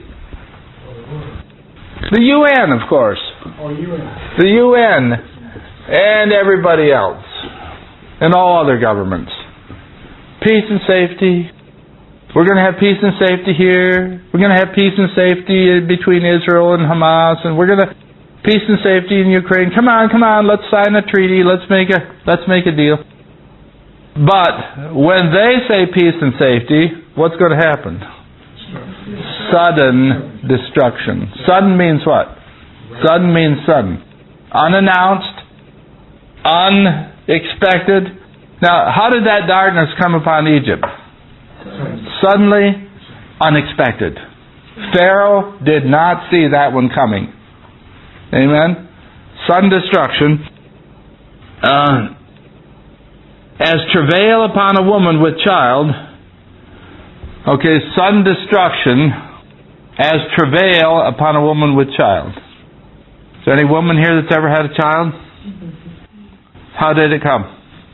The UN, of course. The UN and everybody else. And all other governments. Peace and safety. We're going to have peace and safety here. We're going to have peace and safety between Israel and Hamas. And we're going to peace and safety in Ukraine. Come on, let's sign a treaty. Let's make a deal. But when they say peace and safety, what's going to happen? Sudden destruction. Sudden means what? Sudden means sudden. Unannounced. Unexpected. Now, how did that darkness come upon Egypt? Suddenly, unexpected. Pharaoh did not see that one coming. Amen? Sudden destruction. As travail upon a woman with child. Okay, sudden destruction as travail upon a woman with child. Is there any woman here that's ever had a child? How did it come?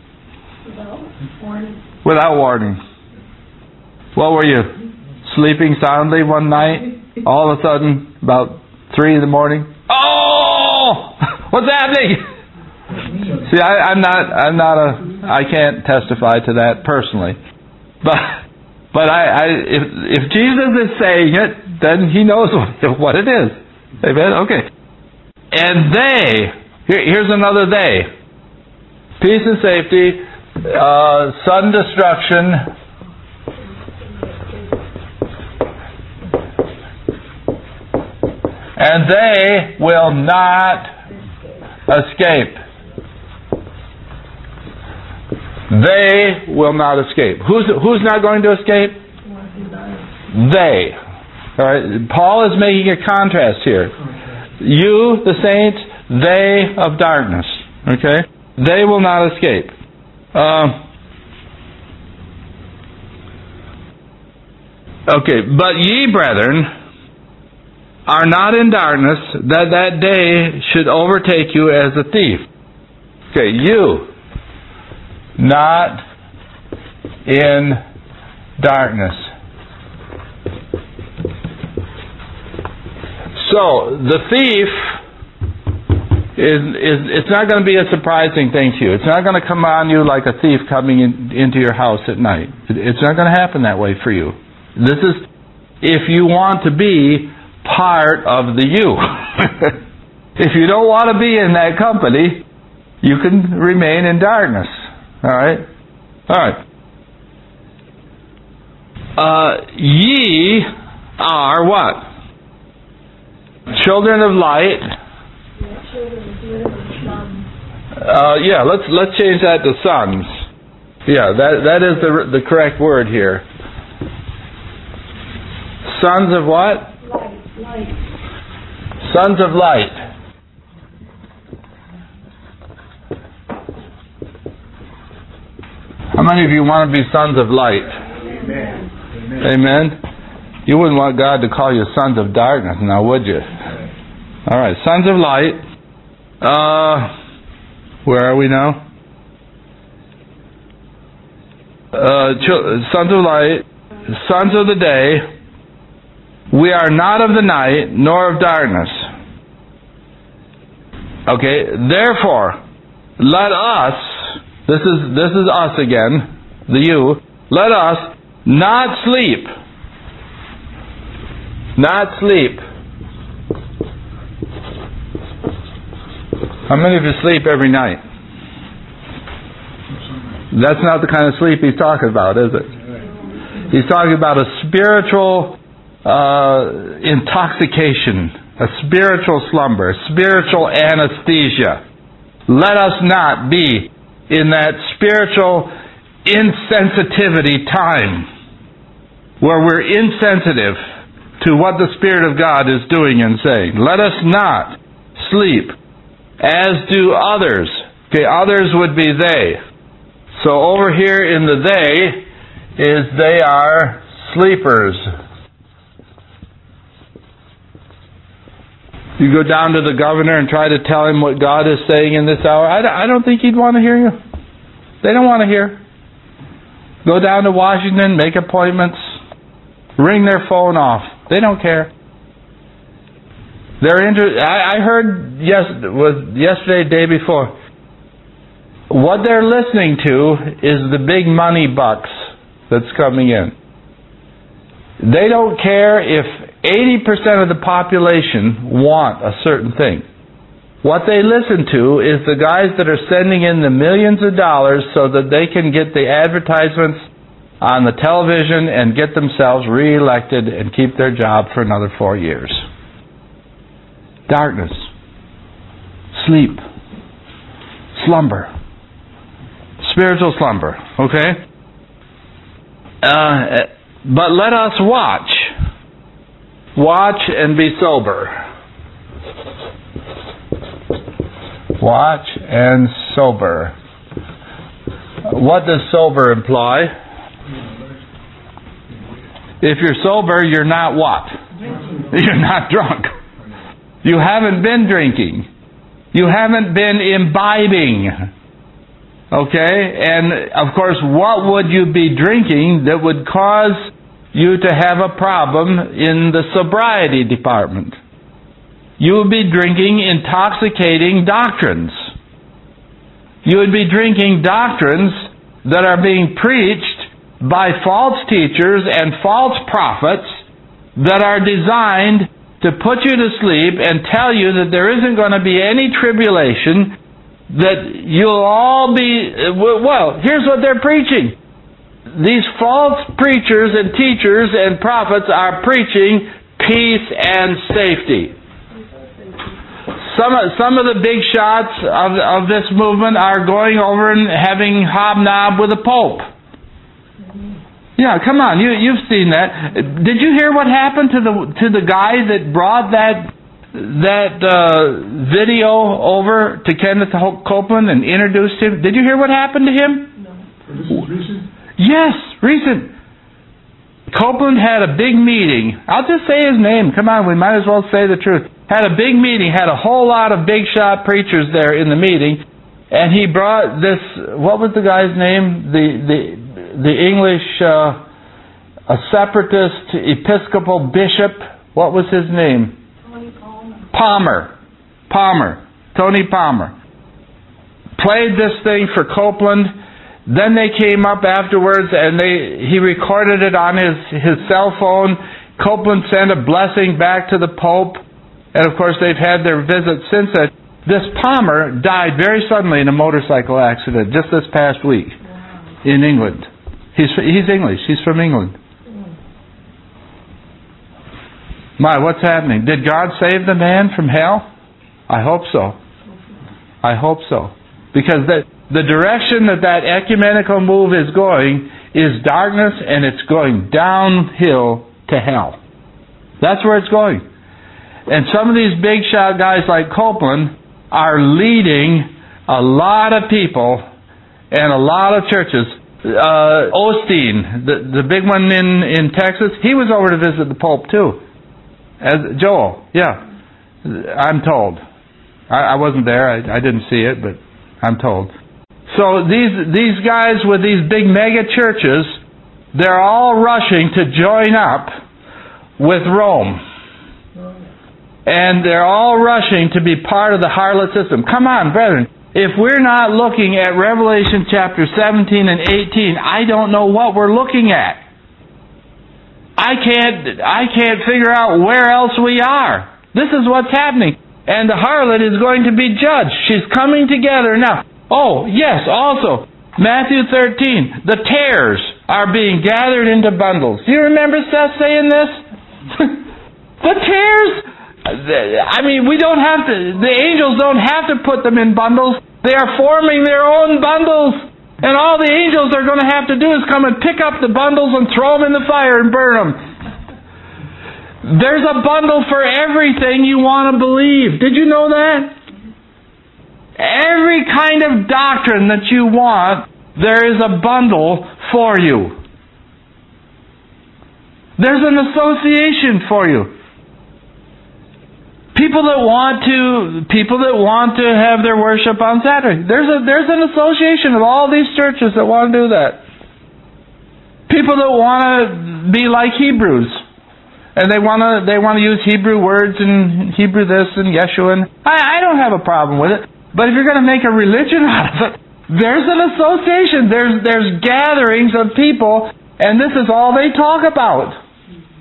Without warning. What were you? Sleeping soundly one night? All of a sudden, about 3 in the morning? Oh! What's happening? See, I can't testify to that personally. But if Jesus is saying it, then He knows what it is. Amen? Okay. And here's another they. Peace and safety, sudden destruction, and they will not escape. They will not escape. Who's not going to escape? They. All right. Paul is making a contrast here. You, the saints, they of darkness. Okay? They will not escape. Okay, but ye, brethren, are not in darkness, that day should overtake you as a thief. Okay, you, not in darkness. So, the thief it's not going to be a surprising thing to you. It's not going to come on you like a thief coming into your house at night. It's not going to happen that way for you. This is if you want to be part of the you. If you don't want to be in that company, you can remain in darkness. Alright? Alright. Ye are what? Children of light. Let's change that to sons. Yeah, that is the correct word here. Sons of what? Light. Sons of light. How many of you want to be sons of light? Amen. Amen. You wouldn't want God to call you sons of darkness, now would you? All right, sons of light. Where are we now? Sons of light, sons of the day. We are not of the night, nor of darkness. Okay, therefore, let us, this is us again, the you, let us not sleep. Not sleep. How many of you sleep every night? That's not the kind of sleep he's talking about, is it? He's talking about a spiritual intoxication, a spiritual slumber, spiritual anesthesia. Let us not be in that spiritual insensitivity time where we're insensitive to what the Spirit of God is doing and saying. Let us not sleep as do others. Okay, others would be they. So over here in the they is they are sleepers. You go down to the governor and try to tell him what God is saying in this hour. I don't think he'd want to hear you. They don't want to hear. Go down to Washington, make appointments, ring their phone off. They don't care. I heard yesterday, day before. What they're listening to is the big money bucks that's coming in. They don't care if 80% of the population want a certain thing. What they listen to is the guys that are sending in the millions of dollars so that they can get the advertisements on the television and get themselves reelected and keep their job for another 4 years. Darkness, sleep, slumber, spiritual slumber, okay? But let us watch and be sober. Watch and sober. What does sober imply? If you're sober, you're not what? You're not drunk. You haven't been drinking. You haven't been imbibing. Okay? And, of course, what would you be drinking that would cause you to have a problem in the sobriety department? You would be drinking intoxicating doctrines. You would be drinking doctrines that are being preached by false teachers and false prophets that are designed to put you to sleep and tell you that there isn't going to be any tribulation, that you'll all be... Well, here's what they're preaching. These false preachers and teachers and prophets are preaching peace and safety. Some of the big shots of this movement are going over and having hobnob with the Pope. Yeah, come on, you've seen that. Did you hear what happened to the guy that brought that video over to Kenneth Copeland and introduced him? Did you hear what happened to him? No. This is recent? Yes, recent. Copeland had a big meeting. I'll just say his name. Come on, we might as well say the truth. Had a big meeting, had a whole lot of big shot preachers there in the meeting, and he brought this, what was the guy's name? The English, a separatist Episcopal bishop. What was his name? Tony Palmer. Tony Palmer. Played this thing for Copeland. Then they came up afterwards and he recorded it on his cell phone. Copeland sent a blessing back to the Pope. And of course they've had their visit since then. This Palmer died very suddenly in a motorcycle accident just this past week in England. He's English. He's from England. My, what's happening? Did God save the man from hell? I hope so. I hope so. Because the direction that ecumenical move is going is darkness, and it's going downhill to hell. That's where it's going. And some of these big shot guys like Copeland are leading a lot of people and a lot of churches. Osteen, the big one in Texas, he was over to visit the Pope too. As Joel, yeah, I'm told. I wasn't there. I didn't see it, but I'm told. So these guys with these big mega churches, they're all rushing to join up with Rome. And they're all rushing to be part of the harlot system. Come on, brethren. If we're not looking at Revelation chapter 17 and 18, I don't know what we're looking at. I can't figure out where else we are. This is what's happening. And the harlot is going to be judged. She's coming together now. Oh, yes, also, Matthew 13, the tares are being gathered into bundles. Do you remember Seth saying this? The tares? I mean, we don't have to, the angels don't have to put them in bundles. They are forming their own bundles. And all the angels are going to have to do is come and pick up the bundles and throw them in the fire and burn them. There's a bundle for everything you want to believe. Did you know that? Every kind of doctrine that you want, there is a bundle for you. There's an association for you. People that want to have their worship on Saturday. There's an association of all these churches that want to do that. People that want to be like Hebrews, and they want to use Hebrew words and Hebrew this and Yeshua. And I don't have a problem with it. But if you're going to make a religion out of it, there's an association. There's gatherings of people, and this is all they talk about.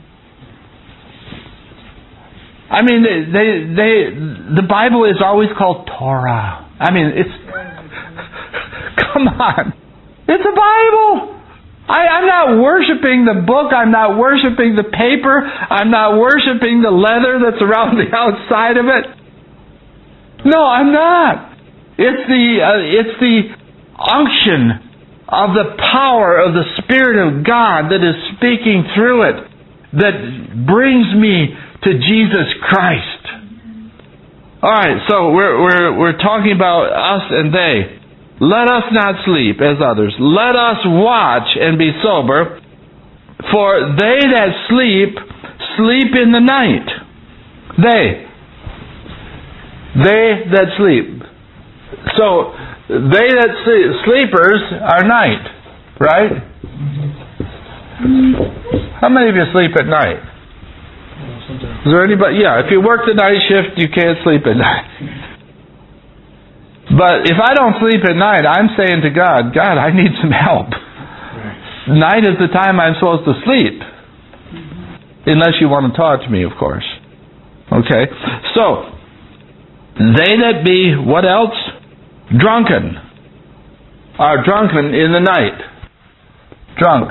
I mean, the Bible is always called Torah. I mean, it's... Come on. It's a Bible. I'm not worshiping the book. I'm not worshiping the paper. I'm not worshiping the leather that's around the outside of it. No, I'm not. It's the unction of the power of the Spirit of God that is speaking through it that brings me to Jesus Christ. All right, so we're talking about us and they. Let us not sleep as others. Let us watch and be sober. For they that sleep, sleep in the night. They that sleep. So they that sleepers are night, right? How many of you sleep at night? Is there anybody? Yeah, if you work the night shift, you can't sleep at night. But if I don't sleep at night, I'm saying to God, I need some help. Night is the time I'm supposed to sleep. Unless you want to talk to me, of course. Okay? So, they that be, what else? Drunken. Are drunken in the night. Drunk.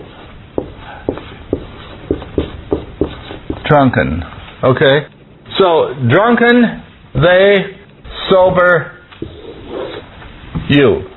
Drunken. Okay? So, drunken, they, sober, you.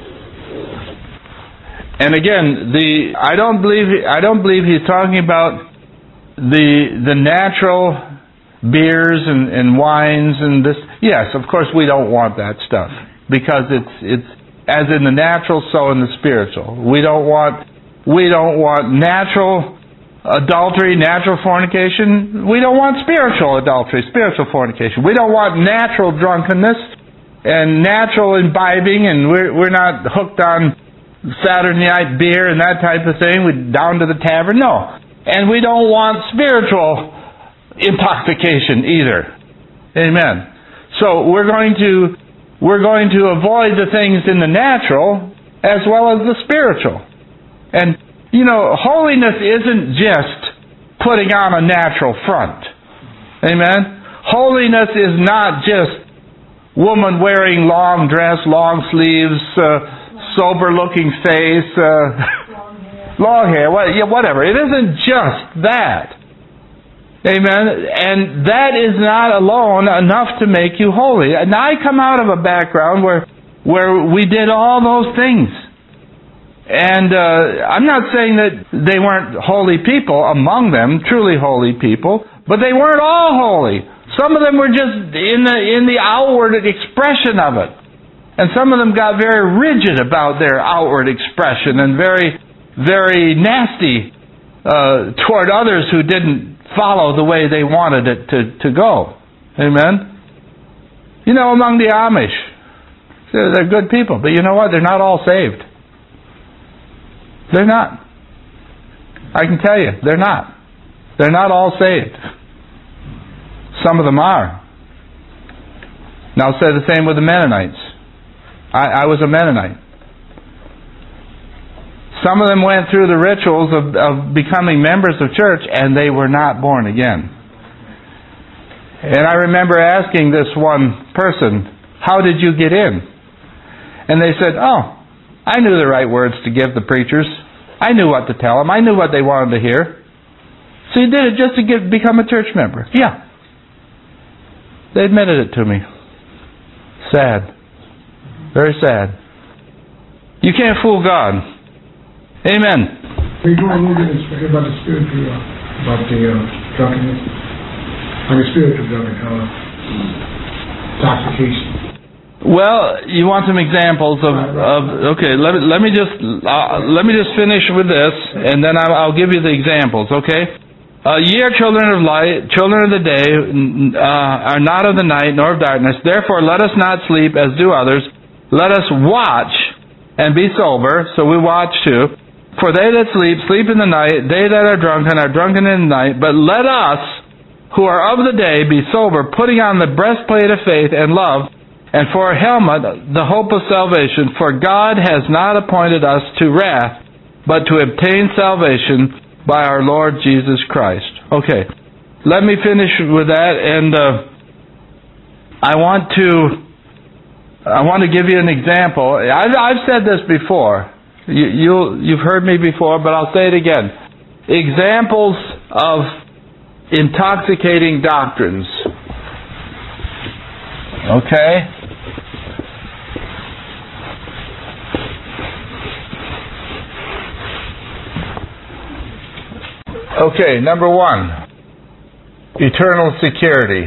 And again, I don't believe he's talking about the natural beers and wines and this. Yes, of course we don't want that stuff because it's as in the natural, so in the spiritual. We don't want natural adultery, natural fornication. We don't want spiritual adultery, spiritual fornication. We don't want natural drunkenness and natural imbibing, and we're not hooked on Saturday night beer and that type of thing. We're down to the tavern. No. And we don't want spiritual intoxication either. Amen. So we're going to avoid the things in the natural as well as the spiritual. And holiness isn't just putting on a natural front. Amen? Holiness is not just woman wearing long dress, long sleeves, sober-looking face, long hair, whatever. It isn't just that. Amen? And that is not alone enough to make you holy. And I come out of a background where we did all those things. And I'm not saying that they weren't holy people among them, truly holy people, but they weren't all holy. Some of them were just in the outward expression of it. And some of them got very rigid about their outward expression and very, very nasty toward others who didn't follow the way they wanted it to go. Amen? Among the Amish, they're good people, but you know what? They're not all saved. They're not. I can tell you, they're not. They're not all saved. Some of them are. Now I'll say the same with the Mennonites. I was a Mennonite. Some of them went through the rituals of becoming members of church, and they were not born again. And I remember asking this one person, "How did you get in?" And they said, I knew the right words to give the preachers. I knew what to tell them. I knew what they wanted to hear. So you did it just to become a church member. Yeah. They admitted it to me. Sad. Very sad. You can't fool God. Amen. We go a little bit about the spiritual, about the drunkenness. Spiritual drunkenness, intoxication. Well, you want some examples of okay. Let me just finish with this, and then I'll give you the examples. Okay. Ye are children of light, children of the day, are not of the night nor of darkness. Therefore, let us not sleep as do others. Let us watch and be sober. So we watch too. For they that sleep, sleep in the night. They that are drunken in the night. But let us, who are of the day, be sober, putting on the breastplate of faith and love, and for a helmet, the hope of salvation. For God has not appointed us to wrath, but to obtain salvation by our Lord Jesus Christ. Okay, let me finish with that, and I want to give you an example. I've said this before. You've heard me before, but I'll say it again. Examples of intoxicating doctrines. Okay? Okay, number one, eternal security.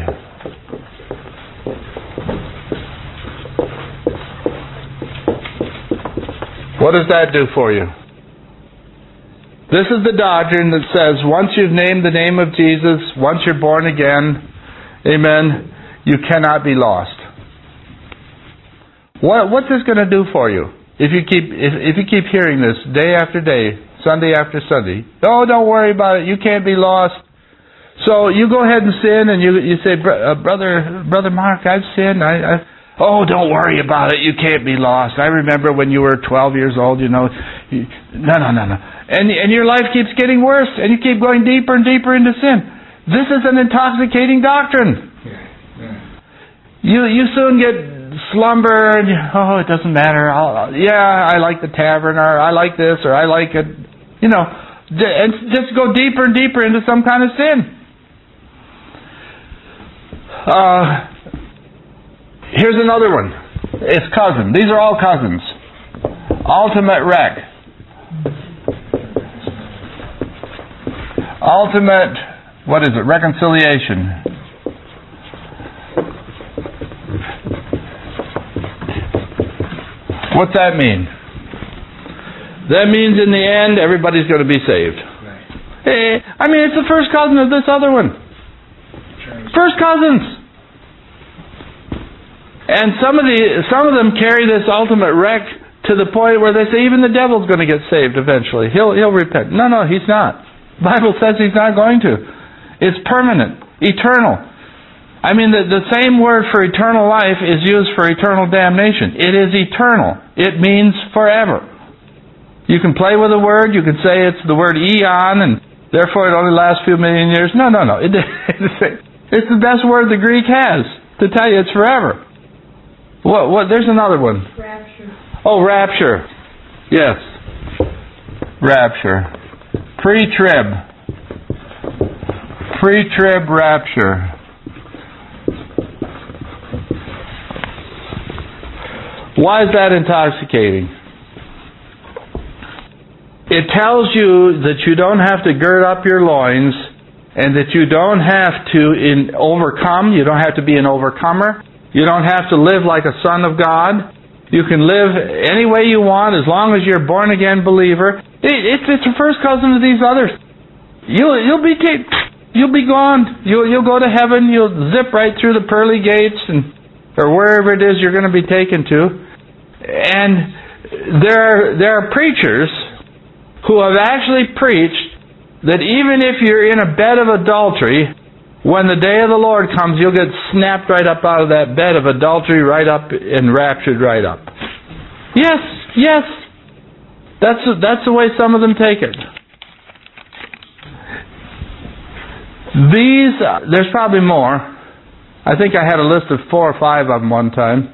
What does that do for you? This is the doctrine that says once you've named the name of Jesus, once you're born again, amen, you cannot be lost. What's this going to do for you? If you keep hearing this day after day, Sunday after Sunday, don't worry about it. You can't be lost. So you go ahead and sin, and you say, Brother Mark, I've sinned. Don't worry about it. You can't be lost. I remember when you were 12 years old. No. And your life keeps getting worse, and you keep going deeper and deeper into sin. This is an intoxicating doctrine. You soon get slumber, and it doesn't matter. I like the tavern, or I like this, or I like it. And just go deeper and deeper into some kind of sin. Here's another one. It's cousin. These are all cousins. Ultimate wreck. Ultimate, reconciliation. What's that mean? That means in the end, everybody's going to be saved. I mean, it's the first cousin of this other one. First cousins. And some of them carry this ultimate wreck to the point where they say even the devil's going to get saved eventually. He'll repent. No, he's not. The Bible says he's not going to. It's permanent, eternal. I mean, the same word for eternal life is used for eternal damnation. It is eternal. It means forever. You can play with the word. You can say it's the word eon, and therefore it only lasts a few million years. No. It's the best word the Greek has to tell you it's forever. What? There's another one. Rapture. Oh, rapture. Yes. Rapture. Pre-trib. Pre-trib rapture. Why is that intoxicating? It tells you that you don't have to gird up your loins and that you don't have to overcome. You don't have to be an overcomer. You don't have to live like a son of God. You can live any way you want as long as you're a born-again believer. It's the first cousin of these others. You'll be gone. You'll go to heaven. You'll zip right through the pearly gates or wherever it is you're going to be taken to. And there are preachers who have actually preached that even if you're in a bed of adultery, when the day of the Lord comes, you'll get snapped right up out of that bed of adultery, right up and raptured right up. Yes. That's the way some of them take it. There's probably more. I think I had a list of 4 or 5 of them one time.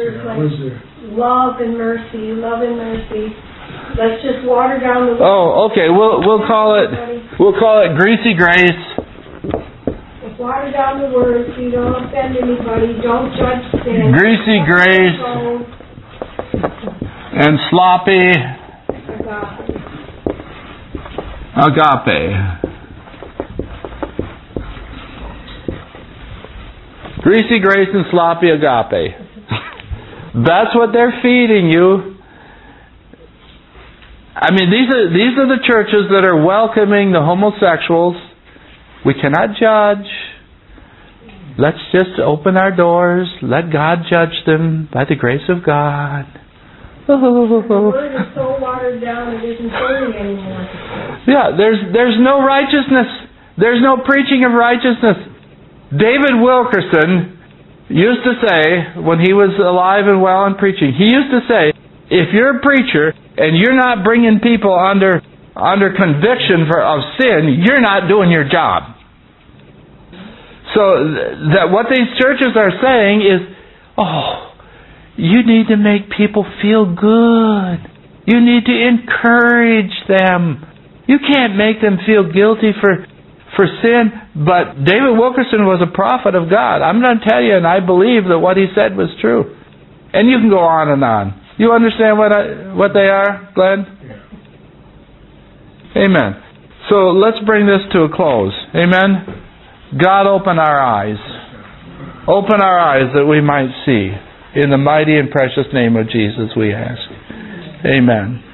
Love and mercy. Let's just water down the word. Oh, okay. We'll call it greasy grace. Let's water down the word so you don't offend anybody. Don't judge sin. Greasy grace and sloppy agape. Greasy grace and sloppy agape. That's what they're feeding you. I mean, these are the churches that are welcoming the homosexuals. We cannot judge. Let's just open our doors. Let God judge them by the grace of God. The word is so watered down it isn't holy anymore. Yeah, there's no righteousness. There's no preaching of righteousness. David Wilkerson used to say, when he was alive and well and preaching, he used to say, if you're a preacher and you're not bringing people under conviction of sin, you're not doing your job. So that what these churches are saying is, you need to make people feel good. You need to encourage them. You can't make them feel guilty for sin. But David Wilkerson was a prophet of God. I'm going to tell you, and I believe that what he said was true. And you can go on and on. You understand what they are, Glenn? Yeah. Amen. So let's bring this to a close. Amen. God, open our eyes. Open our eyes that we might see. In the mighty and precious name of Jesus we ask. Amen.